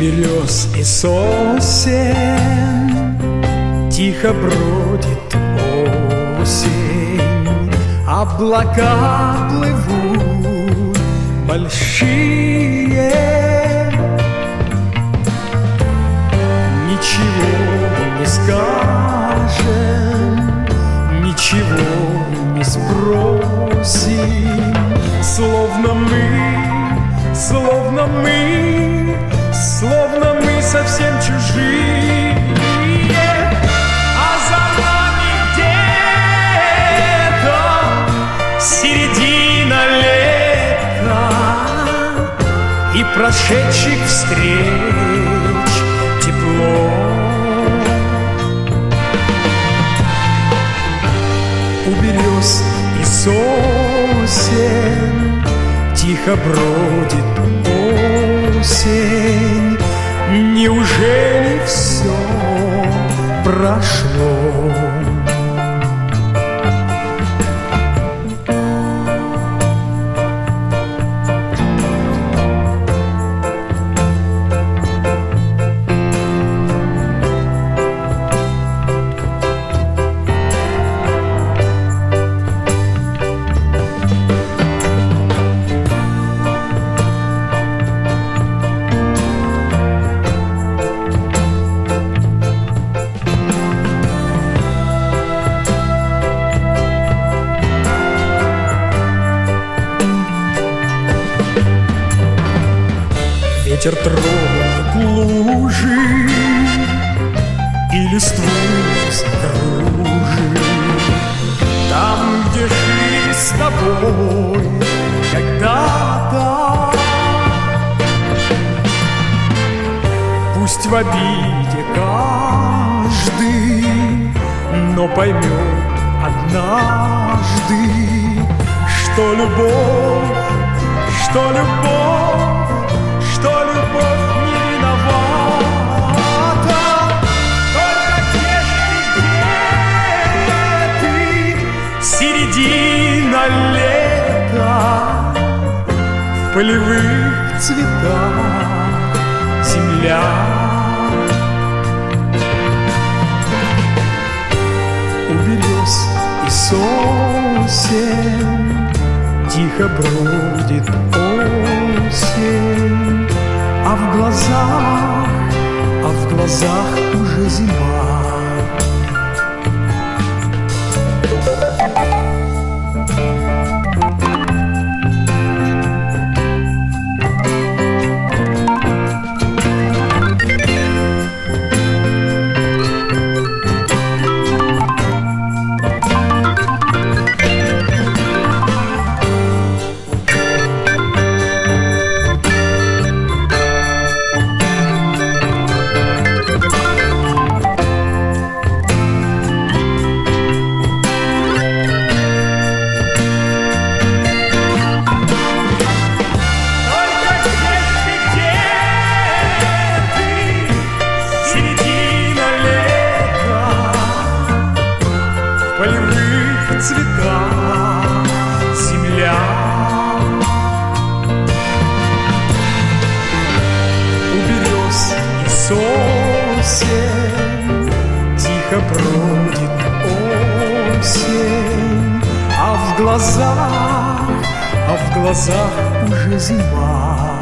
берез и сосен тихо бродит осень. Облака плывут большие, ничего не скажем, ничего не спросим. Словно мы совсем чужие. А за нами где-то середина лета, и прошедших встреч тепло. У берез и сосен тихо бродит осень. Неужели все прошло? Ветер тронет лужи и листву закружит. Там, где шли с тобой когда-то, пусть в обиде каждый, но поймет однажды, что любовь, что любовь не виновата. Только где ты, середина лета, в полевых цветах земля. У берез и сосен тихо бродит осень. А в глазах уже зима. Цвета земля. У берез и сосен тихо бродит осень. А в глазах уже зима.